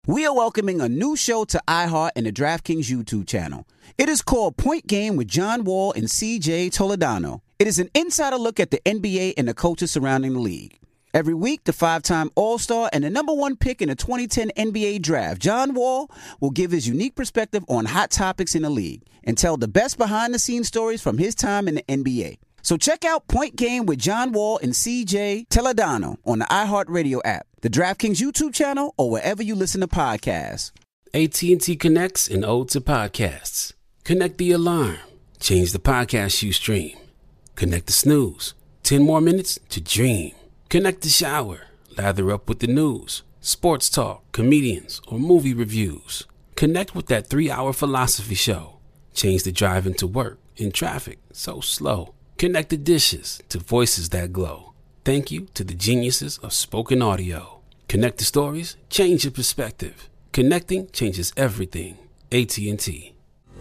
We are welcoming a new show to iHeart and the DraftKings YouTube channel. It is called Point Game with John Wall and CJ Toledano. It is an insider look at the NBA and the coaches surrounding the league. Every week, the 5-time All-Star and the number one pick in the 2010 NBA Draft, John Wall, will give his unique perspective on hot topics in the league and tell the best behind-the-scenes stories from his time in the NBA. So check out Point Game with John Wall and CJ Toledano on the iHeartRadio app, the DraftKings YouTube channel, or wherever you listen to podcasts. AT&T connects an ode to podcasts. Connect the alarm. Change the podcast you stream. Connect the snooze. 10 more minutes to dream. Connect the shower. Lather up with the news, sports talk, comedians, or movie reviews. Connect with that 3-hour philosophy show. Change the drive into work in traffic so slow. Connect the dishes to voices that glow. Thank you to the geniuses of spoken audio. Connect the stories, change your perspective. Connecting changes everything. AT&T.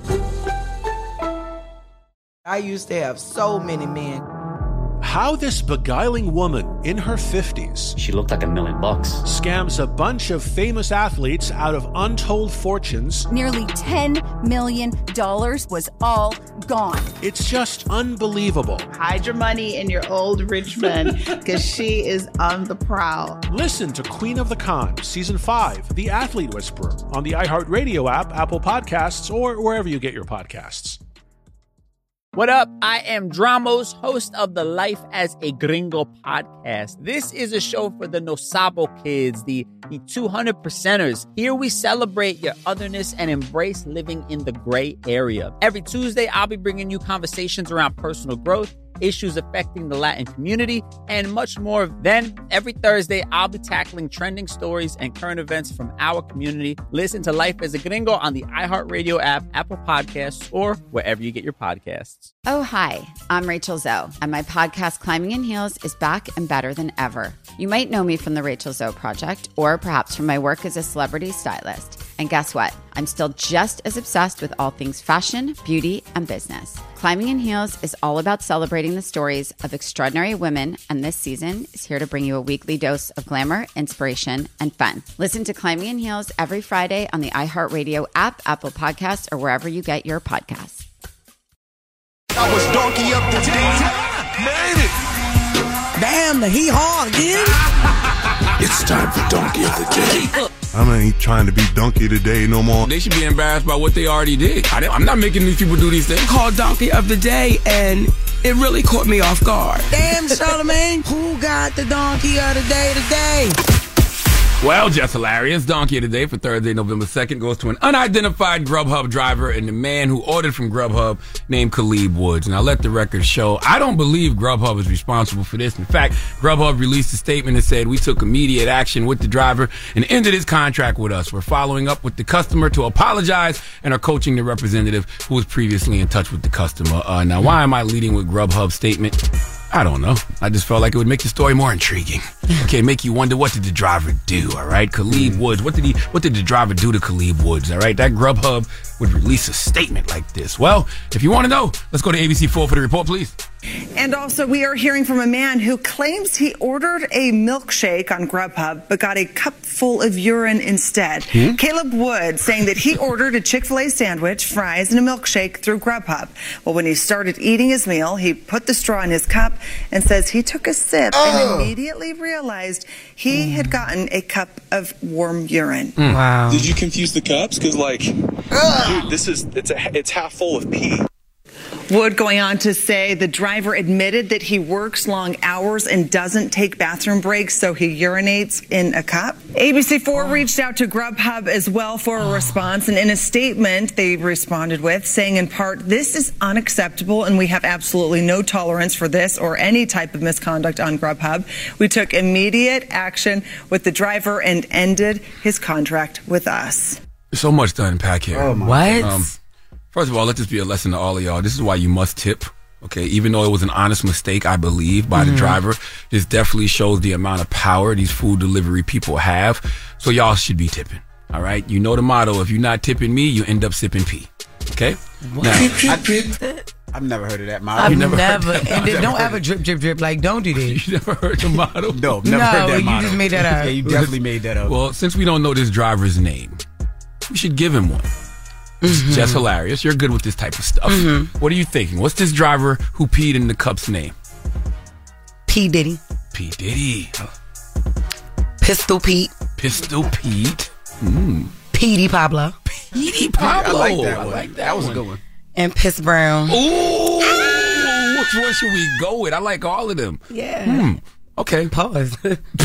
I used to have so many men. How this beguiling woman in her 50s, she looked like $1 million, scams a bunch of famous athletes out of untold fortunes. Nearly $10 million was all gone. It's just unbelievable. Hide your money in your old rich man, because she is on the prowl. Listen to Queen of the Con, Season 5, The Athlete Whisperer, on the iHeartRadio app, Apple Podcasts, or wherever you get your podcasts. What up? I am Dramos, host of the Life as a Gringo podcast. This is a show for the No Sabo kids, the 200%ers. Here we celebrate your otherness and embrace living in the gray area. Every Tuesday, I'll be bringing you conversations around personal growth, issues affecting the Latin community, and much more. Then, every Thursday, I'll be tackling trending stories and current events from our community. Listen to Life as a Gringo on the iHeartRadio app, Apple Podcasts, or wherever you get your podcasts. Oh, hi, I'm Rachel Zoe, and my podcast, Climbing in Heels, is back and better than ever. You might know me from the Rachel Zoe Project, or perhaps from my work as a celebrity stylist. And guess what? I'm still just as obsessed with all things fashion, beauty, and business. Climbing in Heels is all about celebrating the stories of extraordinary women, and this season is here to bring you a weekly dose of glamour, inspiration, and fun. Listen to Climbing in Heels every Friday on the iHeartRadio app, Apple Podcasts, or wherever you get your podcasts. I was donkey of the day. Made it. Damn, the hee-haw again. It's time for donkey of the day. I ain't trying to be donkey today no more. They should be embarrassed by what they already did. I'm not making these people do these things. Called donkey of the day, and it really caught me off guard. Damn, Charlamagne, who got the donkey of the day today? Well, just hilarious. Donkey of the day for Thursday, November 2nd goes to an unidentified Grubhub driver and the man who ordered from Grubhub named Khalib Woods. Now, let the record show, I don't believe Grubhub is responsible for this. In fact, Grubhub released a statement that said, we took immediate action with the driver and ended his contract with us. We're following up with the customer to apologize and are coaching the representative who was previously in touch with the customer. Now, why am I leading with Grubhub's statement? I don't know. I just felt like it would make the story more intriguing. Okay, make you wonder, what did the driver do, all right? Khalib Woods, what did the driver do to Khalib Woods, all right? That Grubhub would release a statement like this. Well, if you want to know, let's go to ABC4 for the report, please. And also, we are hearing from a man who claims he ordered a milkshake on Grubhub, but got a cup full of urine instead. Caleb Wood saying that he ordered a Chick-fil-A sandwich, fries, and a milkshake through Grubhub. Well, when he started eating his meal, he put the straw in his cup and says he took a sip and immediately realized he had gotten a cup of warm urine. Wow. Did you confuse the cups? Because, dude, it's half full of pee. Wood going on to say the driver admitted that he works long hours and doesn't take bathroom breaks, so he urinates in a cup. ABC4 reached out to Grubhub as well for a response, and in a statement they responded with, saying in part, this is unacceptable and we have absolutely no tolerance for this or any type of misconduct on Grubhub. We took immediate action with the driver and ended his contract with us. So much to unpack here. Oh my God. First of all, let this be a lesson to all of y'all. This is why you must tip. Okay, even though it was an honest mistake, I believe, by the driver, this definitely shows the amount of power these food delivery people have. So y'all should be tipping. All right, you know the motto: if you're not tipping me, you end up sipping pee. Okay. Now, I've never heard of that motto. I've never. And then don't ever drip. Like, don't do this. You never heard the motto? No, never heard that motto. You just made that up. Yeah, you definitely made that up. Well, since we don't know this driver's name, we should give him one. It's just hilarious. You're good with this type of stuff. What are you thinking? What's this driver who peed in the Cup's name? P. Diddy. P. Diddy. Pistol Pete. Pistol Pete. Petey Pablo. Petey Pablo. I like that one. That was a good one. And Piss Brown. Ooh. Which one should we go with? I like all of them. Yeah. Okay. Pause.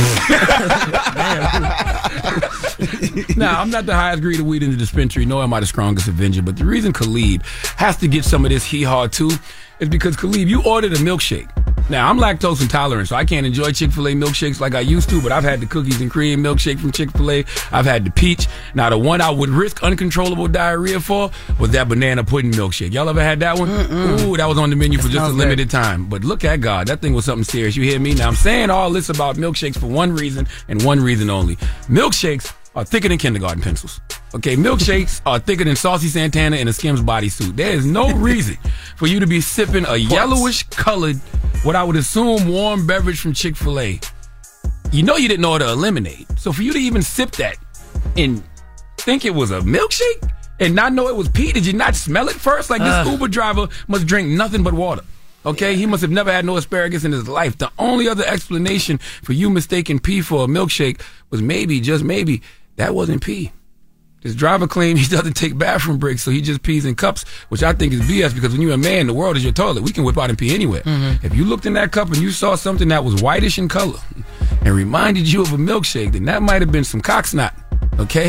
Now, I'm not the highest grade of weed in the dispensary, nor am I the strongest Avenger, but the reason Khalid has to get some of this hee-haw too is because, Khalid, you ordered a milkshake. Now, I'm lactose intolerant, so I can't enjoy Chick-fil-A milkshakes like I used to, but I've had the cookies and cream milkshake from Chick-fil-A. I've had the peach. Now, the one I would risk uncontrollable diarrhea for was that banana pudding milkshake. Y'all ever had that one? Ooh, that was on the menu for just a limited time. But look at God. That thing was something serious. You hear me? Now, I'm saying all this about milkshakes for one reason and one reason only. Milkshakes are thicker than kindergarten pencils. Okay, milkshakes are thicker than Saucy Santana in a Skims bodysuit. There is no reason for you to be sipping a yellowish colored, what I would assume warm beverage from Chick-fil-A. You know you didn't order a lemonade. So for you to even sip that and think it was a milkshake and not know it was pee, did you not smell it first? Like this Uber driver must drink nothing but water. Okay, he must have never had no asparagus in his life. The only other explanation for you mistaking pee for a milkshake was maybe, just maybe, that wasn't pee. This driver claimed he doesn't take bathroom breaks, so he just pees in cups, which I think is BS because when you're a man, the world is your toilet. We can whip out and pee anywhere. If you looked in that cup and you saw something that was whitish in color and reminded you of a milkshake, then that might have been some cock snot. Okay?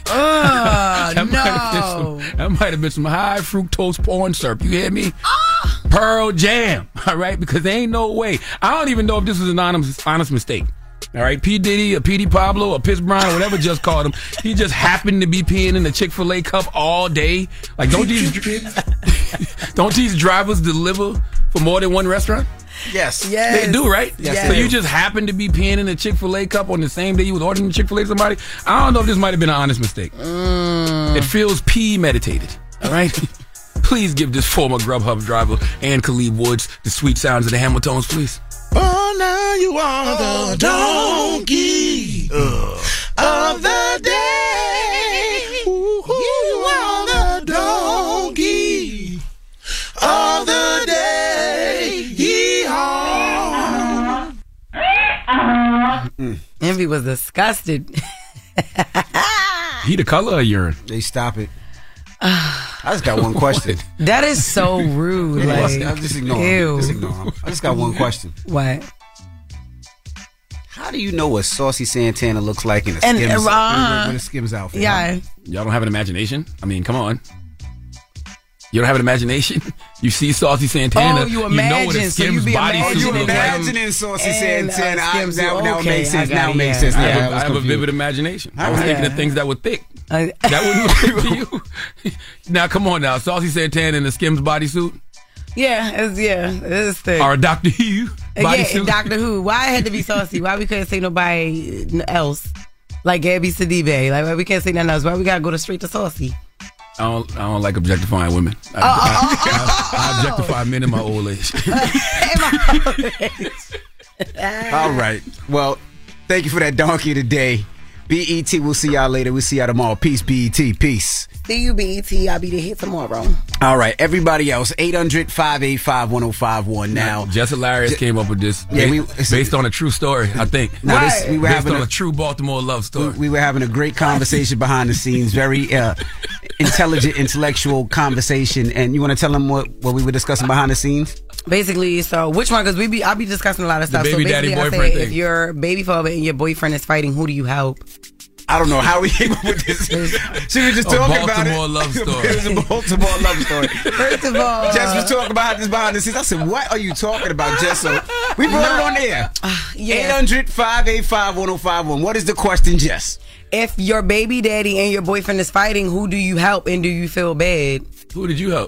That might have been some high fructose corn syrup. You hear me? Pearl Jam. All right? Because there ain't no way. I don't even know if this was an honest mistake. All right, P. Diddy, or Petey Pablo, or Piss Brown, or whatever just called him. He just happened to be peeing in the Chick-fil-A cup all day. Like, don't these drivers deliver for more than one restaurant? Yes. They do, right? Yes. So you just happened to be peeing in a Chick-fil-A cup on the same day you was ordering Chick-fil-A somebody? I don't know if this might have been an honest mistake. It feels P-meditated. All right? Please give this former Grubhub driver and Khalid Woods the sweet sounds of the Hamiltons, please. Oh, now you are the donkey of the day. You are the donkey of the day. Yee-haw. Envy was disgusted. He the color of urine. They stop it. I just got one question. That is so rude. Like, just ignore him. Just ignore him. I just got one question. What? How do you know what Saucy Santana looks like in a Skims outfit? Yeah. Y'all don't have an imagination? I mean, come on. You don't have an imagination? You see Saucy Santana. Oh, you imagine. You know what a Skims bodysuit You looks like. imagining Saucy Santana. Now it makes sense. Now it makes sense. I have a vivid imagination. I was thinking of things that were thick. That wouldn't look to you. Now, come on now. Saucy Santana in a Skims bodysuit? It's thick. Or a Doctor Who bodysuit? Yeah, Doctor Who. Why it had to be Saucy? Why we couldn't say nobody else? Like Gabby Sidibe. Like, why we can't say nothing else? Why we gotta go straight to Saucy? I don't like objectifying women. I objectify men in my old age. All right. Well, thank you for that donkey of the day. BET, we'll see y'all later. We'll see y'all tomorrow. Peace, BET. Peace. See you, BET. I'll be here tomorrow. All right. Everybody else, 800-585-1051 now. Jess Hilarious came up with this based on a true story, I think. We were based on a true Baltimore love story. We were having a great conversation behind the scenes. Very intelligent, intellectual conversation. And you want to tell them what we were discussing behind the scenes? Basically, so which one? Because I'll be discussing a lot of stuff. The baby so basically, daddy boyfriend thing. If your baby father and your boyfriend is fighting, who do you help? I don't know how we came up with this. She was just talking about it. Baltimore love story. It was a Baltimore love story. First of all, Jess was talking about this behind the scenes. I said, "What are you talking about, Jess?" So we brought it on air. 800-585-1051. What is the question, Jess? If your baby daddy and your boyfriend is fighting, who do you help and do you feel bad? Who did you help?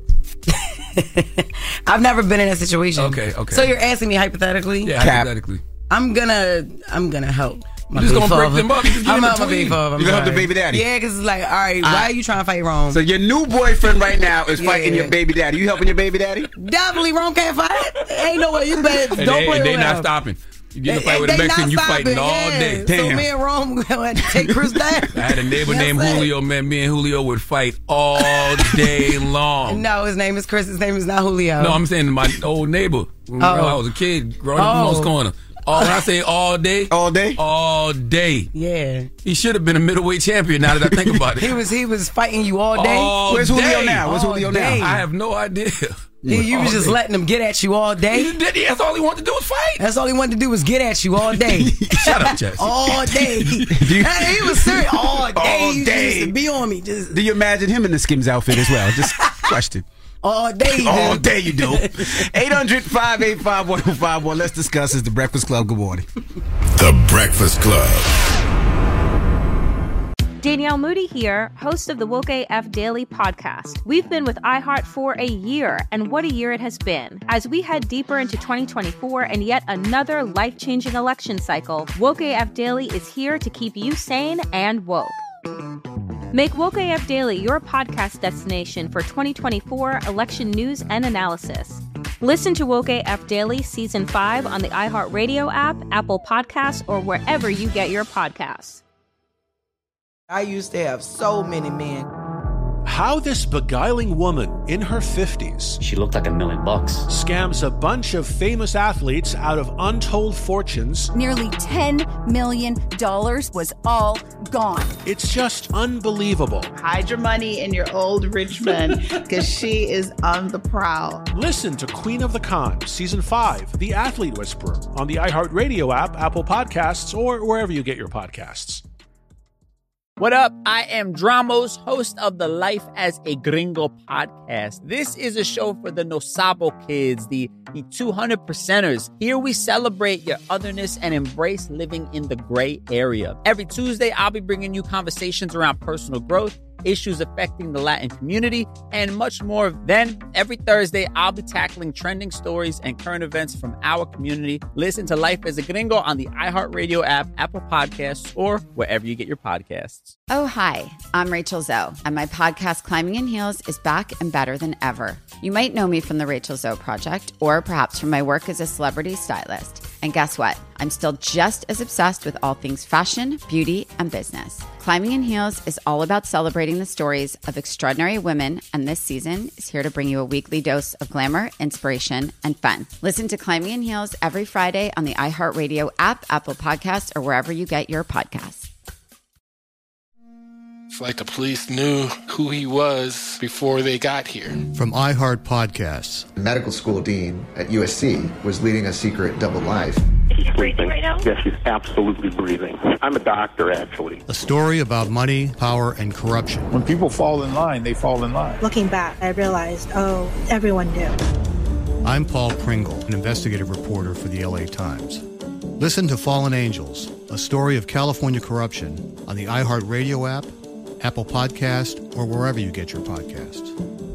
I've never been in that situation. Okay. So you're asking me hypothetically? Yeah, hypothetically. I'm gonna help. my just baby gonna break father. them up. You just get I'm in out my between. baby father. You gonna help the baby daddy? Yeah, because it's like, all right, why are you trying to fight Rome? So your new boyfriend right now is fighting Yeah. your baby daddy. You helping your baby daddy? Definitely Rome can't fight. Ain't no way. You better don't play with They him. not stopping. You get in a fight with a Mexican, you fighting all day. So me and Rome gonna have to take Chris down. I had a neighbor named Julio, man. Me and Julio would fight all day long. No, his name is Chris. His name is not Julio. No, I'm saying my old neighbor. When I was a kid, growing up in Mo's Corner. When I say all day, all day. Yeah. He should have been a middleweight champion. Now that I think about it, he was fighting you all day. Where's Julio now? Where's Julio now? I have no idea. You was just letting him get at you all day. That's all he wanted to do was fight. That's all he wanted to do was get at you all day. Shut up, Jesse. All day. Hey, he was serious all day. All He day. used to be on me. Just Do you imagine him in the Skims outfit as well? Just question. all day. All day you do. 800-585-1051. Let's discuss. It's The Breakfast Club. Good morning. The Breakfast Club. Danielle Moody here, host of the Woke AF Daily podcast. We've been with iHeart for a year, and what a year it has been. As we head deeper into 2024 and yet another life-changing election cycle, Woke AF Daily is here to keep you sane and woke. Make Woke AF Daily your podcast destination for 2024 election news and analysis. Listen to Woke AF Daily Season 5 on the iHeartRadio app, Apple Podcasts, or wherever you get your podcasts. I used to have so many men. How this beguiling woman in her 50s, she looked like $1 million, scams a bunch of famous athletes out of untold fortunes. Nearly $10 million was all gone. It's just unbelievable. Hide your money in your old rich men because she is on the prowl. Listen to Queen of the Con, Season 5, The Athlete Whisperer, on the iHeartRadio app, Apple Podcasts, or wherever you get your podcasts. What up? I am Dramos, host of the Life as a Gringo podcast. This is a show for the No Sabo kids, the 200%ers. Here we celebrate your otherness and embrace living in the gray area. Every Tuesday, I'll be bringing you conversations around personal growth, issues affecting the Latin community, and much more. Then, every Thursday, I'll be tackling trending stories and current events from our community. Listen to Life as a Gringo on the iHeartRadio app, Apple Podcasts, or wherever you get your podcasts. Oh, hi, I'm Rachel Zoe, and my podcast, Climbing in Heels, is back and better than ever. You might know me from the Rachel Zoe Project, or perhaps from my work as a celebrity stylist. And guess what? I'm still just as obsessed with all things fashion, beauty, and business. Climbing in Heels is all about celebrating the stories of extraordinary women, and this season is here to bring you a weekly dose of glamour, inspiration, and fun. Listen to Climbing in Heels every Friday on the iHeartRadio app, Apple Podcasts, or wherever you get your podcasts. It's like the police knew who he was before they got here. From iHeart Podcasts. The medical school dean at USC was leading a secret double life. She's breathing right now? Yes, she's absolutely breathing. I'm a doctor, actually. A story about money, power, and corruption. When people fall in line, they fall in line. Looking back, I realized, everyone knew. I'm Paul Pringle, an investigative reporter for the LA Times. Listen to Fallen Angels, a story of California corruption on the iHeartRadio app, Apple Podcast, or wherever you get your podcasts.